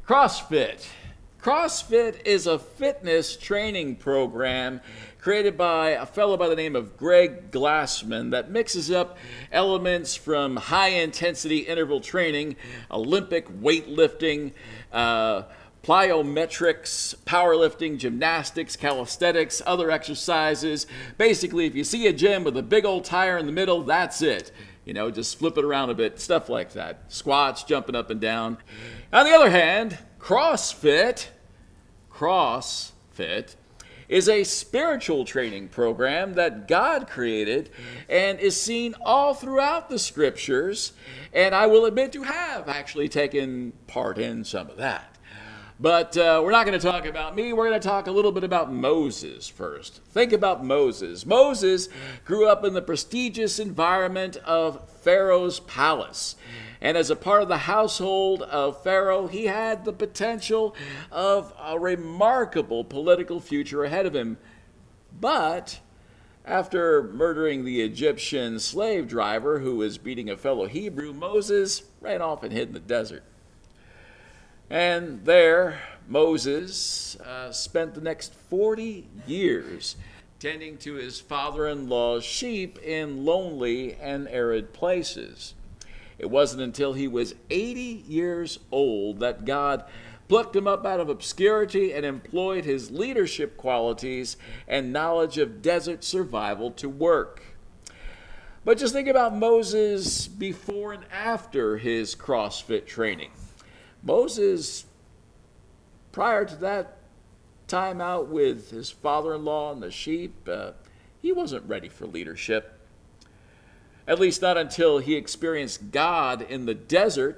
CrossFit. CrossFit is a fitness training program created by a fellow by the name of Greg Glassman that mixes up elements from high-intensity interval training, Olympic weightlifting, plyometrics, powerlifting, gymnastics, calisthenics, other exercises. Basically, if you see a gym with a big old tire in the middle, that's it. Just flip it around a bit, stuff like that. Squats, jumping up and down. On the other hand, CrossFit is a spiritual training program that God created and is seen all throughout the scriptures. And I will admit to have actually taken part in some of that. But we're not going to talk about me. We're going to talk a little bit about Moses first. Think about Moses. Moses grew up in the prestigious environment of Pharaoh's palace. And as a part of the household of Pharaoh, he had the potential of a remarkable political future ahead of him. But after murdering the Egyptian slave driver who was beating a fellow Hebrew, Moses ran off and hid in the desert. And there, Moses spent the next 40 years tending to his father-in-law's sheep in lonely and arid places. It wasn't until he was 80 years old that God plucked him up out of obscurity and employed his leadership qualities and knowledge of desert survival to work. But just think about Moses before and after his CrossFit training. Moses, prior to that time out with his father-in-law and the sheep, he wasn't ready for leadership. At least not until he experienced God in the desert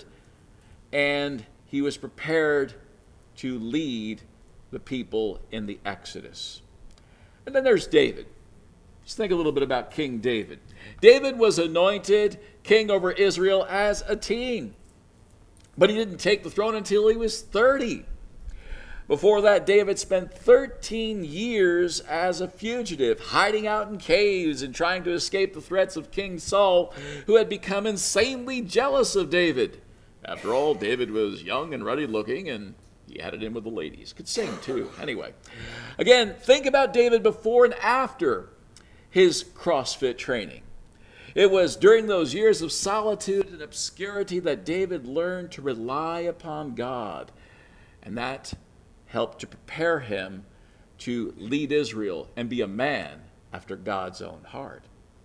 and he was prepared to lead the people in the Exodus. And then there's David. Just think a little bit about King David. David was anointed king over Israel as a teen. But he didn't take the throne until he was 30. Before that, David spent 13 years as a fugitive, hiding out in caves and trying to escape the threats of King Saul, who had become insanely jealous of David. After all, David was young and ruddy looking, and he had it in with the ladies. Could sing, too. Anyway, again, think about David before and after his CrossFit training. It was during those years of solitude and obscurity that David learned to rely upon God, and that helped to prepare him to lead Israel and be a man after God's own heart.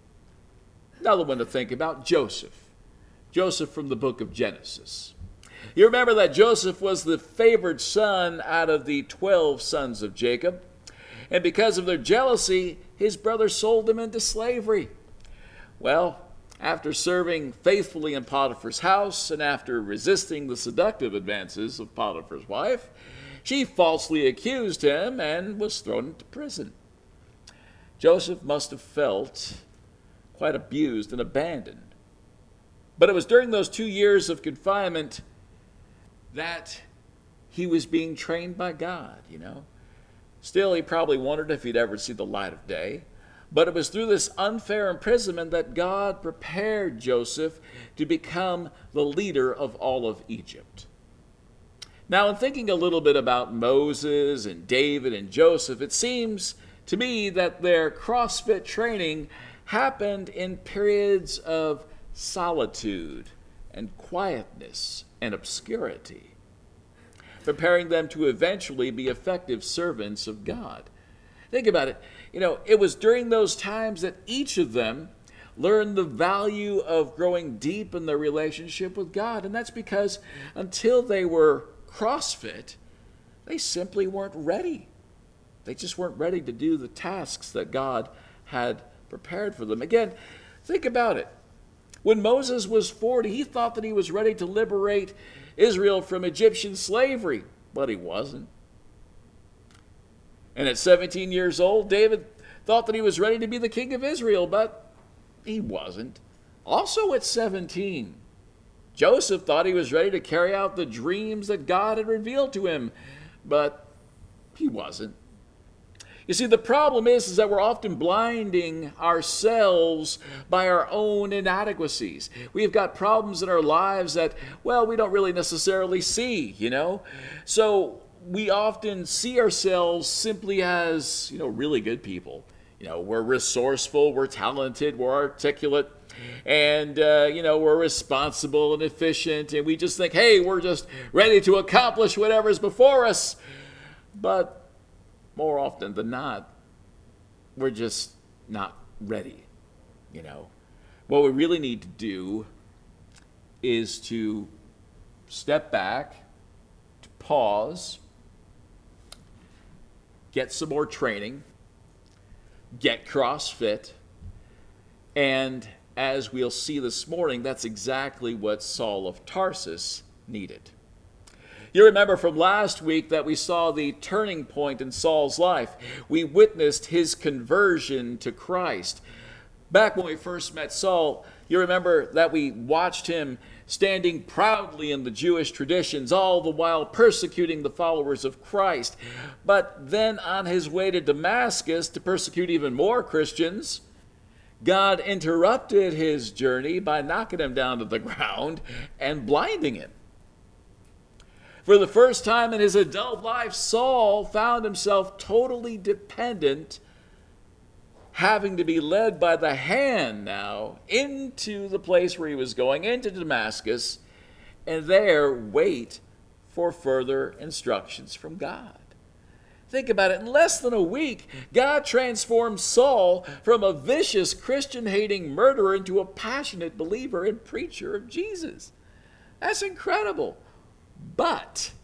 Another one to think about, Joseph. Joseph from the book of Genesis. You remember that Joseph was the favored son out of the 12 sons of Jacob, and because of their jealousy, his brothers sold him into slavery. Well, after serving faithfully in Potiphar's house and after resisting the seductive advances of Potiphar's wife, she falsely accused him and was thrown into prison. Joseph must have felt quite abused and abandoned. But it was during those 2 years of confinement that he was being trained by God, Still, he probably wondered if he'd ever see the light of day. But it was through this unfair imprisonment that God prepared Joseph to become the leader of all of Egypt. Now, in thinking a little bit about Moses and David and Joseph, it seems to me that their CrossFit training happened in periods of solitude and quietness and obscurity, preparing them to eventually be effective servants of God. Think about it. It was during those times that each of them learned the value of growing deep in their relationship with God. And that's because until they were CrossFit, they simply weren't ready. They just weren't ready to do the tasks that God had prepared for them. Again, think about it. When Moses was 40, he thought that he was ready to liberate Israel from Egyptian slavery, but he wasn't. And at 17 years old, David thought that he was ready to be the king of Israel, but he wasn't. Also at 17, Joseph thought he was ready to carry out the dreams that God had revealed to him, but he wasn't. You see, the problem is that we're often blinding ourselves by our own inadequacies. We've got problems in our lives that, well, we don't really necessarily see, So we often see ourselves simply as, really good people. We're resourceful, we're talented, we're articulate, and, we're responsible and efficient, and we just think, hey, we're just ready to accomplish whatever's before us. But more often than not, we're just not ready. What we really need to do is to step back, to pause, get some more training, get CrossFit, and as we'll see this morning, that's exactly what Saul of Tarsus needed. You remember from last week that we saw the turning point in Saul's life. We witnessed his conversion to Christ. Back when we first met Saul, you remember that we watched him standing proudly in the Jewish traditions, all the while persecuting the followers of Christ. But then on his way to Damascus to persecute even more Christians, God interrupted his journey by knocking him down to the ground and blinding him. For the first time in his adult life, Saul found himself totally dependent, having to be led by the hand now into the place where he was going, into Damascus, and there wait for further instructions from God. Think about it. In less than a week, God transformed Saul from a vicious, Christian-hating murderer into a passionate believer and preacher of Jesus. That's incredible. But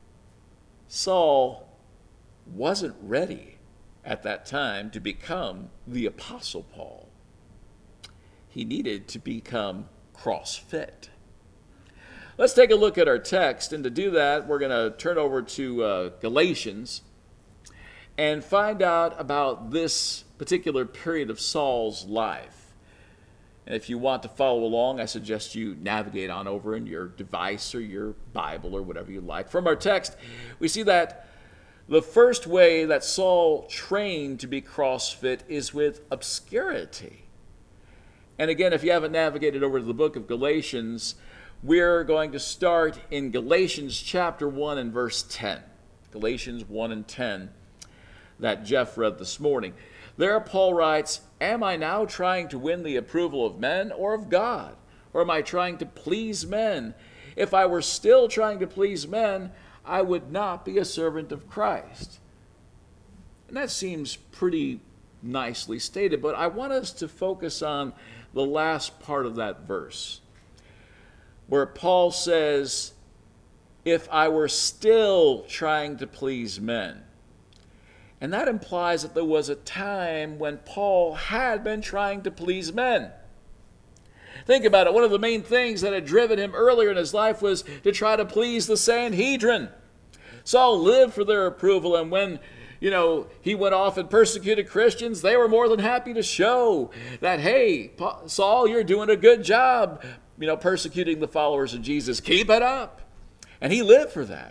Saul wasn't ready at that time to become the Apostle Paul. He needed to become CrossFit. Let's take a look at our text, and to do that, we're going to turn over to Galatians and find out about this particular period of Saul's life. And if you want to follow along, I suggest you navigate on over in your device or your Bible or whatever you like. From our text, we see that the first way that Saul trained to be CrossFit is with obscurity. And again, if you haven't navigated over to the book of Galatians, we're going to start in Galatians chapter 1 and verse 10. Galatians 1 and 10 that Jeff read this morning. There Paul writes, "Am I now trying to win the approval of men or of God? Or am I trying to please men? If I were still trying to please men, I would not be a servant of Christ." And that seems pretty nicely stated, but I want us to focus on the last part of that verse, where Paul says, if I were still trying to please men. And that implies that there was a time when Paul had been trying to please men. Think about it. One of the main things that had driven him earlier in his life was to try to please the Sanhedrin. Saul lived for their approval, and when he went off and persecuted Christians, they were more than happy to show that, hey, Saul, you're doing a good job, persecuting the followers of Jesus. Keep it up. And he lived for that,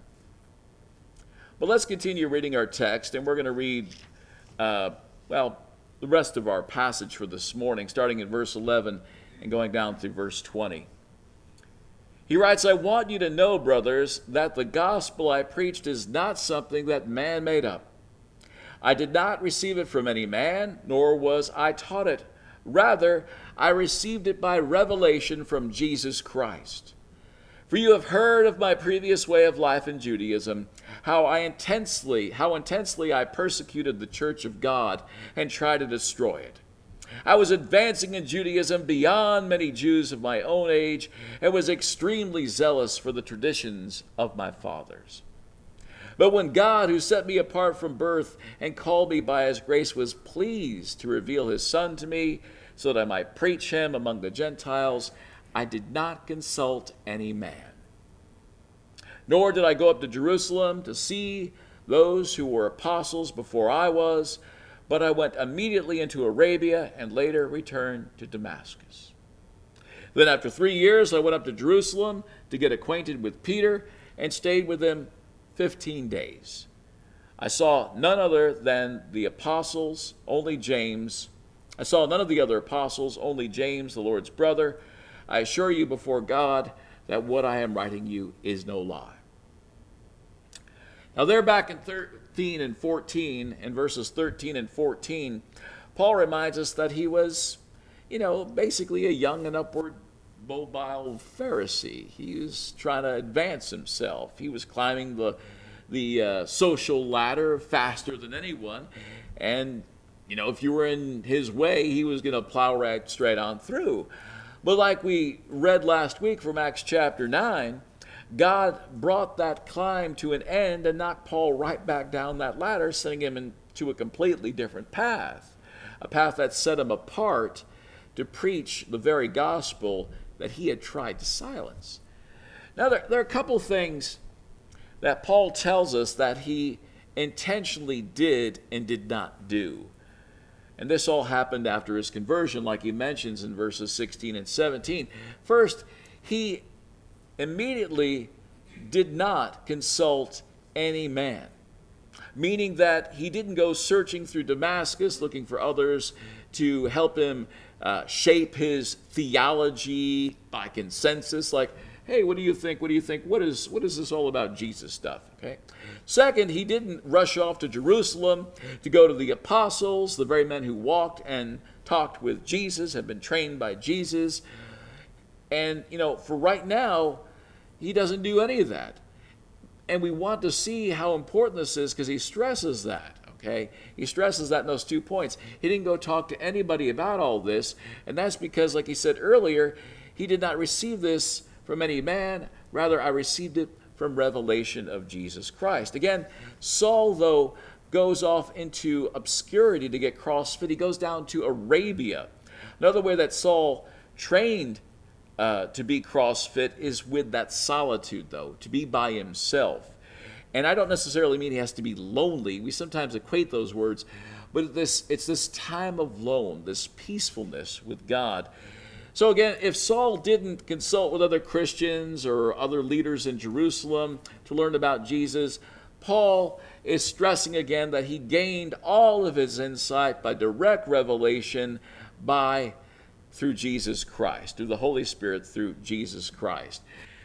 But let's continue reading our text, and we're going to read, the rest of our passage for this morning, starting in verse 11 and going down through verse 20. He writes, "I want you to know, brothers, that the gospel I preached is not something that man made up. I did not receive it from any man, nor was I taught it. Rather, I received it by revelation from Jesus Christ. For you have heard of my previous way of life in Judaism, how intensely I persecuted the church of God and tried to destroy it. I was advancing in Judaism beyond many Jews of my own age and was extremely zealous for the traditions of my fathers. But when God, who set me apart from birth and called me by his grace, was pleased to reveal his Son to me so that I might preach him among the Gentiles, I did not consult any man. Nor did I go up to Jerusalem to see those who were apostles before I was, but I went immediately into Arabia and later returned to Damascus. Then after 3 years I went up to Jerusalem to get acquainted with Peter and stayed with him 15 days. I saw none other than the apostles, only James. I saw none of the other apostles, only James, the Lord's brother. I assure you before God that what I am writing you is no lie. Now there back in 13 and 14, in verses 13 and 14, Paul reminds us that he was, basically a young and upward mobile Pharisee. He was trying to advance himself. He was climbing the social ladder faster than anyone. And, if you were in his way, he was going to plow right straight on through. But like we read last week from Acts chapter 9, God brought that climb to an end and knocked Paul right back down that ladder, sending him into a completely different path, a path that set him apart to preach the very gospel that he had tried to silence. Now, there are a couple things that Paul tells us that he intentionally did and did not do. And this all happened after his conversion, like he mentions in verses 16 and 17. First, he immediately did not consult any man, meaning that he didn't go searching through Damascus looking for others to help him shape his theology by consensus, like, hey, what do you think? What do you think? What is this all about Jesus stuff? Okay. Second, he didn't rush off to Jerusalem to go to the apostles, the very men who walked and talked with Jesus, had been trained by Jesus. And, for right now, he doesn't do any of that. And we want to see how important this is because he stresses that. Okay? He stresses that in those 2 points. He didn't go talk to anybody about all this. And that's because, like he said earlier, he did not receive this from any man. Rather, I received it from revelation of Jesus Christ. Again, Saul, though, goes off into obscurity to get CrossFit. He goes down to Arabia. Another way that Saul trained to be CrossFit is with that solitude, though, to be by himself. And I don't necessarily mean he has to be lonely. We sometimes equate those words, but it's this time of lone, this peacefulness with God. So again, if Saul didn't consult with other Christians or other leaders in Jerusalem to learn about Jesus, Paul is stressing again that he gained all of his insight by direct revelation through Jesus Christ, through the Holy Spirit, through Jesus Christ.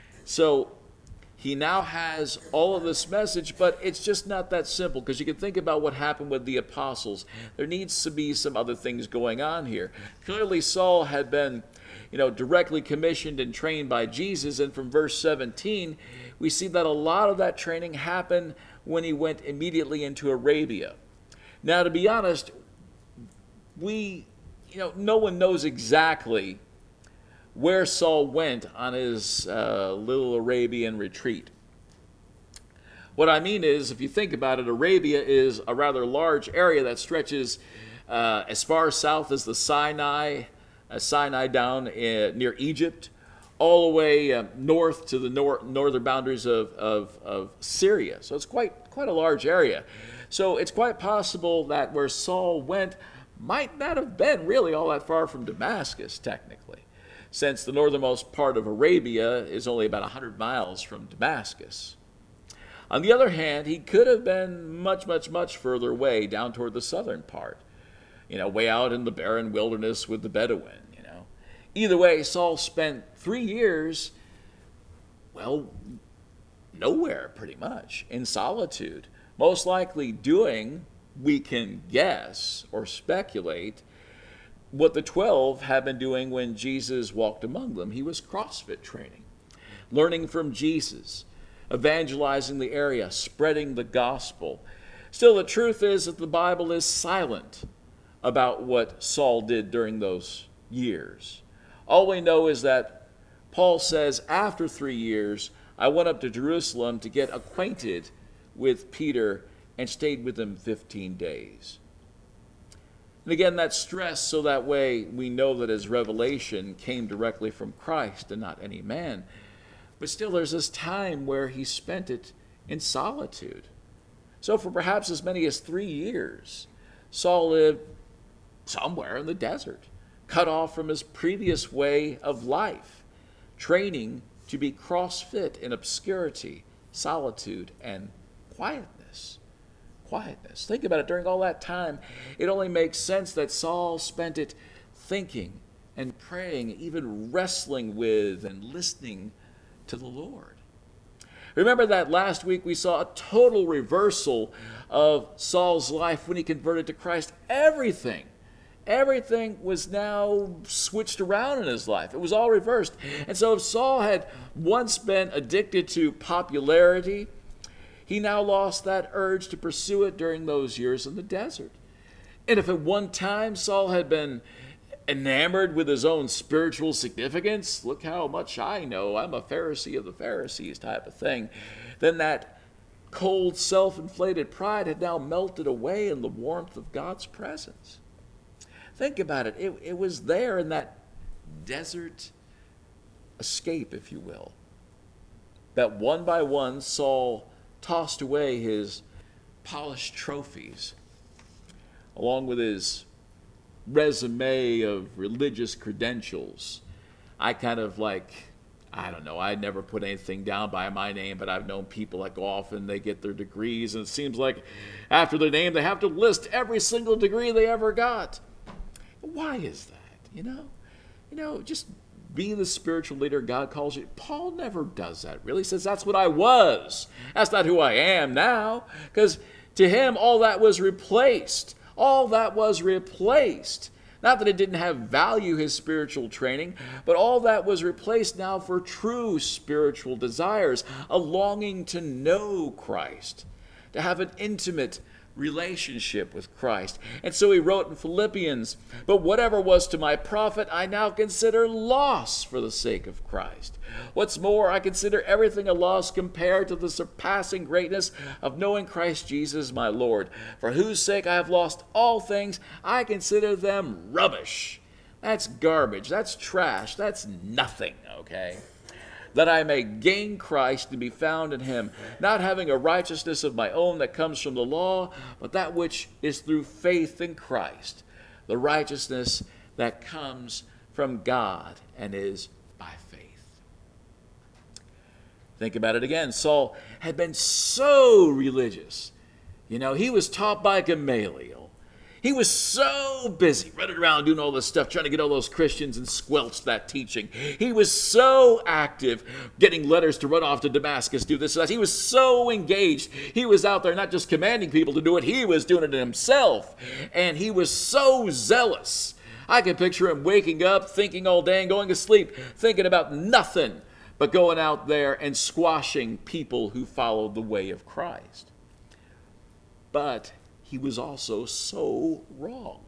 So he now has all of this message, but it's just not that simple, because you can think about what happened with the apostles. There needs to be some other things going on here. Clearly, Saul had been, directly commissioned and trained by Jesus, and from verse 17, we see that a lot of that training happened when he went immediately into Arabia. Now, to be honest, no one knows exactly where Saul went on his little Arabian retreat. What I mean is, if you think about it, Arabia is a rather large area that stretches as far south as the Sinai down near Egypt, all the way north to the northern boundaries of Syria. So it's quite a large area. So it's quite possible that where Saul went might not have been really all that far from Damascus, technically, since the northernmost part of Arabia is only about 100 miles from Damascus. On the other hand, he could have been much, much, much further away, down toward the southern part, way out in the barren wilderness with the Bedouin. Either way, Saul spent 3 years, nowhere pretty much, in solitude, most likely doing, we can guess or speculate, what the 12 had been doing when Jesus walked among them. He was CrossFit training, learning from Jesus, evangelizing the area, spreading the gospel. Still, the truth is that the Bible is silent about what Saul did during those years. All we know is that Paul says, after 3 years, I went up to Jerusalem to get acquainted with Peter and stayed with him 15 days. And again, that's stressed so that way we know that his revelation came directly from Christ and not any man. But still, there's this time where he spent it in solitude. So for perhaps as many as 3 years, Saul lived somewhere in the desert, cut off from his previous way of life, training to be CrossFit in obscurity, solitude, and quietness. quietness. Think about it. During all that time, it only makes sense that Saul spent it thinking and praying, even wrestling with and listening to the Lord. Remember that last week we saw a total reversal of Saul's life when he converted to Christ. Everything was now switched around in his life. It was all reversed. And so if Saul had once been addicted to popularity, he now lost that urge to pursue it during those years in the desert. And if at one time Saul had been enamored with his own spiritual significance, look how much I know, I'm a Pharisee of the Pharisees type of thing, then that cold, self-inflated pride had now melted away in the warmth of God's presence. Think about it. It was there in that desert escape, if you will, that one by one Saul tossed away his polished trophies, along with his resume of religious credentials. I never put anything down by my name, but I've known people that go off and they get their degrees, and it seems like after their name they have to list every single degree they ever got. Why is that? Just being the spiritual leader God calls you. Paul never does that, really. He says, that's what I was. That's not who I am now. Because to him, all that was replaced. All that was replaced. Not that it didn't have value, his spiritual training, but all that was replaced now for true spiritual desires, a longing to know Christ, to have an intimate relationship with Christ. And so he wrote in Philippians, but whatever was to my profit, I now consider loss for the sake of Christ. What's more, I consider everything a loss compared to the surpassing greatness of knowing Christ Jesus my Lord, for whose sake I have lost all things. I consider them rubbish. That's garbage. That's trash. That's nothing, okay? That I may gain Christ and be found in him, not having a righteousness of my own that comes from the law, but that which is through faith in Christ, the righteousness that comes from God and is by faith. Think about it again. Saul had been so religious. He was taught by Gamaliel. He was so busy running around doing all this stuff, trying to get all those Christians and squelch that teaching. He was so active, getting letters to run off to Damascus, do this and that. He was so engaged. He was out there not just commanding people to do it, he was doing it himself. And he was so zealous. I can picture him waking up, thinking all day and going to sleep, thinking about nothing but going out there and squashing people who followed the way of Christ. But he was also so wrong.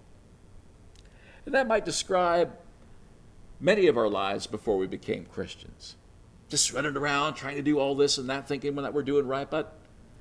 And that might describe many of our lives before we became Christians. Just running around trying to do all this and that, thinking that we're doing right, but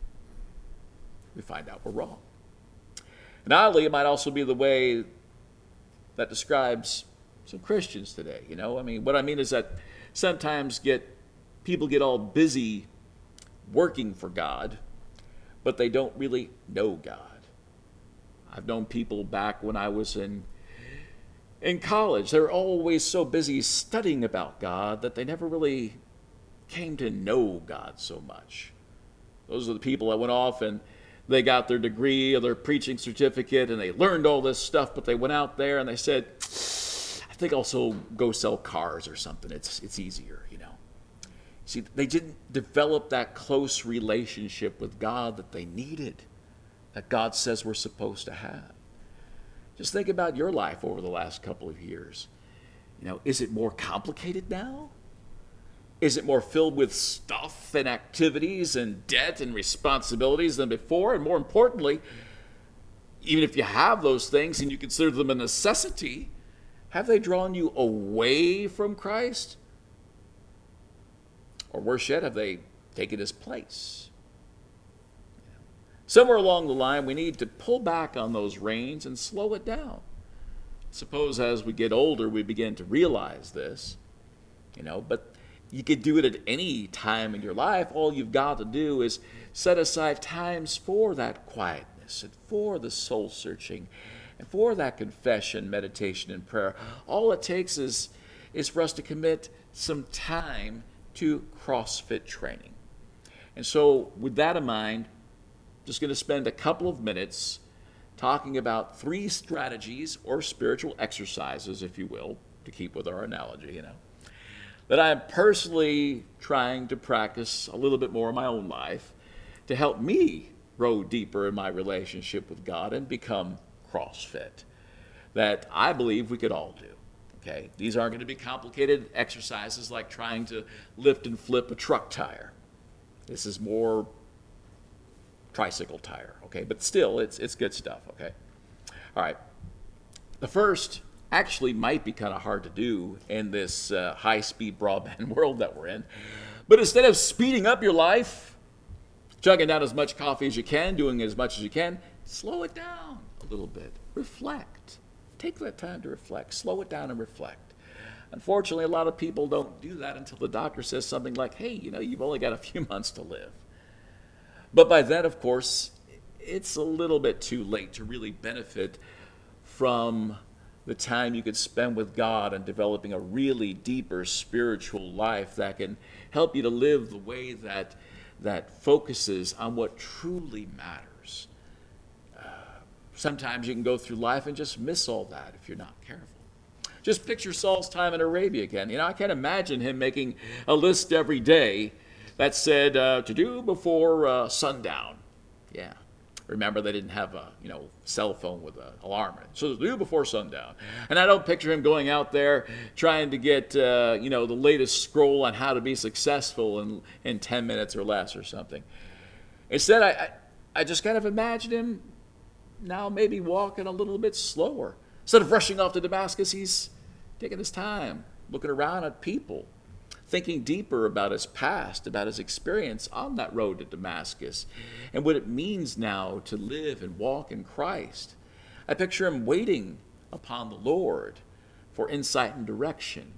we find out we're wrong. And oddly, it might also be the way that describes some Christians today. What I mean is that sometimes people get all busy working for God, but they don't really know God. I've known people back when I was in college. They were always so busy studying about God that they never really came to know God so much. Those are the people that went off and they got their degree or their preaching certificate and they learned all this stuff, but they went out there and they said, I think I'll also go sell cars or something. It's easier, See, they didn't develop that close relationship with God that they needed, that God says we're supposed to have. Just think about your life over the last couple of years. Is it more complicated now? Is it more filled with stuff and activities and debt and responsibilities than before? And more importantly, even if you have those things and you consider them a necessity, have they drawn you away from Christ? Or worse yet, have they taken his place? Somewhere along the line, we need to pull back on those reins and slow it down. Suppose as we get older, we begin to realize this, but you could do it at any time in your life. All you've got to do is set aside times for that quietness and for the soul searching and for that confession, meditation, and prayer. All it takes is for us to commit some time to CrossFit training. And so with that in mind, just going to spend a couple of minutes talking about 3 strategies or spiritual exercises, if you will, to keep with our analogy, that I'm personally trying to practice a little bit more in my own life to help me grow deeper in my relationship with God and become CrossFit, that I believe we could all do. Okay, these aren't going to be complicated exercises like trying to lift and flip a truck tire. This is more tricycle tire, okay? But still, it's good stuff, okay? All right. The first actually might be kind of hard to do in this high-speed broadband world that we're in. But instead of speeding up your life, chugging down as much coffee as you can, doing as much as you can, slow it down a little bit. Reflect. Take that time to reflect. Slow it down and reflect. Unfortunately, a lot of people don't do that until the doctor says something like, hey, you've only got a few months to live. But by then, of course, it's a little bit too late to really benefit from the time you could spend with God and developing a really deeper spiritual life that can help you to live the way that focuses on what truly matters. Sometimes you can go through life and just miss all that if you're not careful. Just picture Saul's time in Arabia again. I can't imagine him making a list every day that said to do before sundown. Yeah. Remember, they didn't have a cell phone with an alarm in it. So to do before sundown. And I don't picture him going out there trying to get the latest scroll on how to be successful in 10 minutes or less or something. Instead, I just kind of imagine him now maybe walking a little bit slower. Instead of rushing off to Damascus, he's taking his time, looking around at people, thinking deeper about his past, about his experience on that road to Damascus, and what it means now to live and walk in Christ. I picture him waiting upon the Lord for insight and direction,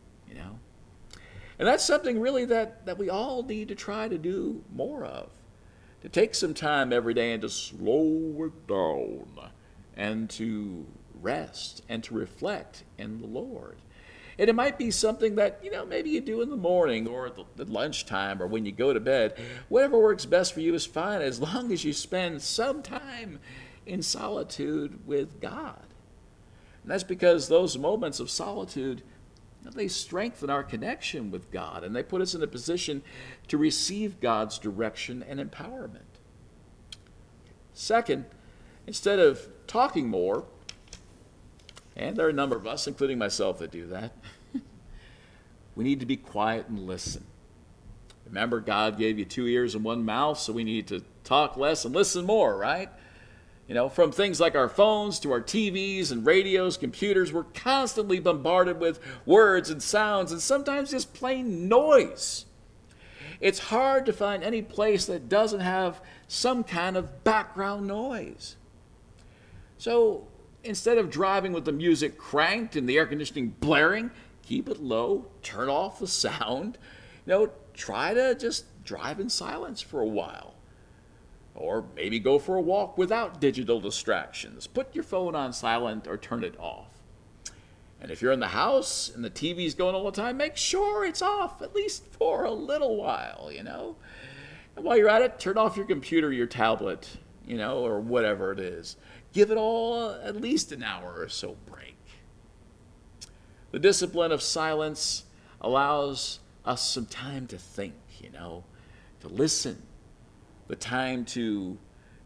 And that's something really that we all need to try to do more of. To take some time every day and to slow it down and to rest and to reflect in the Lord. And it might be something that, maybe you do in the morning or at lunchtime or when you go to bed. Whatever works best for you is fine as long as you spend some time in solitude with God. And that's because those moments of solitude, they strengthen our connection with God and they put us in a position to receive God's direction and empowerment. Second, instead of talking more, and there are a number of us, including myself, that do that, we need to be quiet and listen. Remember, God gave you 2 ears and 1 mouth, so we need to talk less and listen more, right? From things like our phones to our TVs and radios, computers, we're constantly bombarded with words and sounds and sometimes just plain noise. It's hard to find any place that doesn't have some kind of background noise. So instead of driving with the music cranked and the air conditioning blaring, keep it low, turn off the sound. Try to just drive in silence for a while. Or maybe go for a walk without digital distractions. Put your phone on silent or turn it off. And if you're in the house and the TV's going all the time, make sure it's off, at least for a little while, And while you're at it, turn off your computer, your tablet, or whatever it is. Give it all at least an hour or so break. The discipline of silence allows us some time to think, to listen. The time to,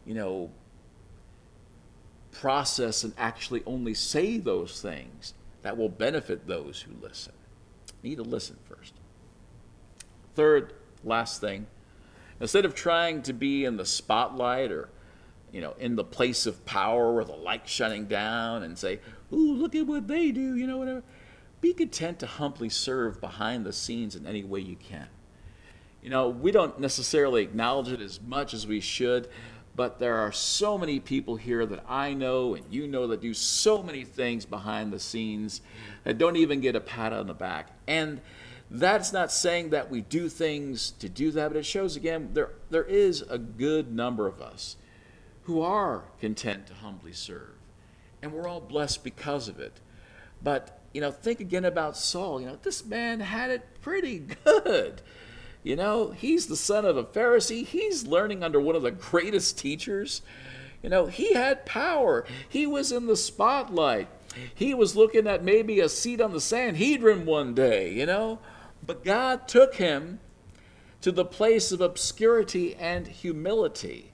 process and actually only say those things that will benefit those who listen. You need to listen first. Third, last thing, instead of trying to be in the spotlight or, in the place of power where the light's shining down and say, ooh, look at what they do, whatever. Be content to humbly serve behind the scenes in any way you can. We don't necessarily acknowledge it as much as we should, but there are so many people here that I know and that do so many things behind the scenes that don't even get a pat on the back. And that's not saying that we do things to do that, but it shows again there is a good number of us who are content to humbly serve. And we're all blessed because of it. But, think again about Saul. This man had it pretty good. He's the son of a Pharisee. He's learning under one of the greatest teachers. He had power. He was in the spotlight. He was looking at maybe a seat on the Sanhedrin one day, But God took him to the place of obscurity and humility.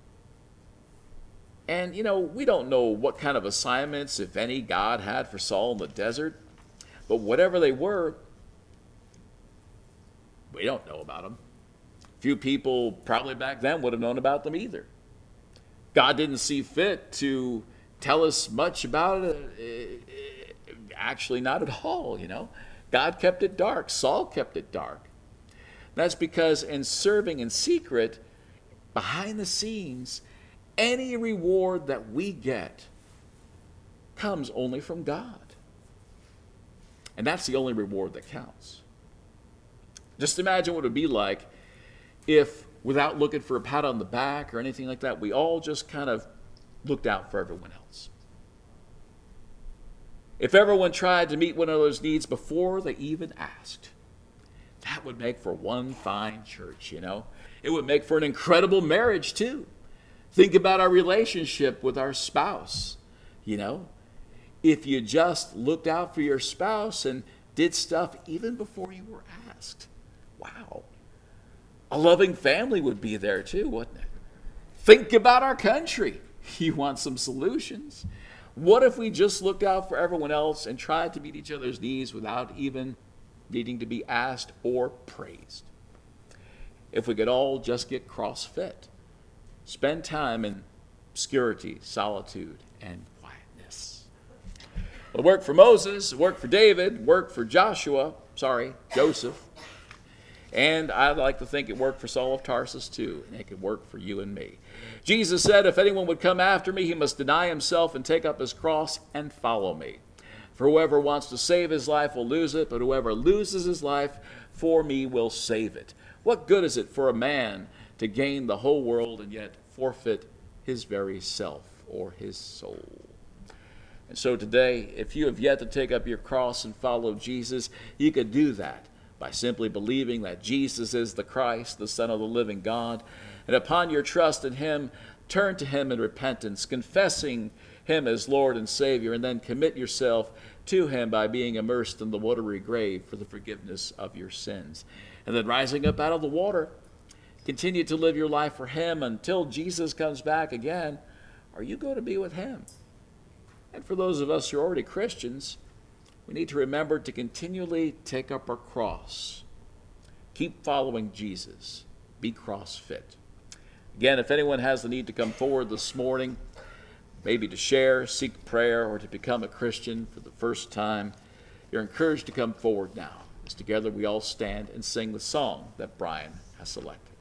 And, we don't know what kind of assignments, if any, God had for Saul in the desert. But whatever they were, we don't know about them. Few people probably back then would have known about them either. God didn't see fit to tell us much about it. Actually, not at all, God kept it dark. Saul kept it dark. That's because in serving in secret, behind the scenes, any reward that we get comes only from God. And that's the only reward that counts. Just imagine what it would be like if, without looking for a pat on the back or anything like that, we all just kind of looked out for everyone else. If everyone tried to meet one another's needs before they even asked, that would make for one fine church, It would make for an incredible marriage, too. Think about our relationship with our spouse, If you just looked out for your spouse and did stuff even before you were asked, wow. A loving family would be there, too, wouldn't it? Think about our country. You want some solutions? What if we just looked out for everyone else and tried to meet each other's needs without even needing to be asked or praised? If we could all just get cross-fit, spend time in obscurity, solitude, and quietness. Well, it worked for Moses, it worked for David, it worked for Joseph. And I'd like to think it worked for Saul of Tarsus too, and it could work for you and me. Jesus said, if anyone would come after me, he must deny himself and take up his cross and follow me. For whoever wants to save his life will lose it, but whoever loses his life for me will save it. What good is it for a man to gain the whole world and yet forfeit his very self or his soul? And so today, if you have yet to take up your cross and follow Jesus, you could do that by simply believing that Jesus is the Christ, the Son of the living God. And upon your trust in him, turn to him in repentance, confessing him as Lord and Savior, and then commit yourself to him by being immersed in the watery grave for the forgiveness of your sins. And then rising up out of the water, continue to live your life for him until Jesus comes back again. Are you going to be with him? And for those of us who are already Christians, we need to remember to continually take up our cross. Keep following Jesus. Be cross-fit. Again, if anyone has the need to come forward this morning, maybe to share, seek prayer, or to become a Christian for the first time, you're encouraged to come forward now, as together we all stand and sing the song that Brian has selected.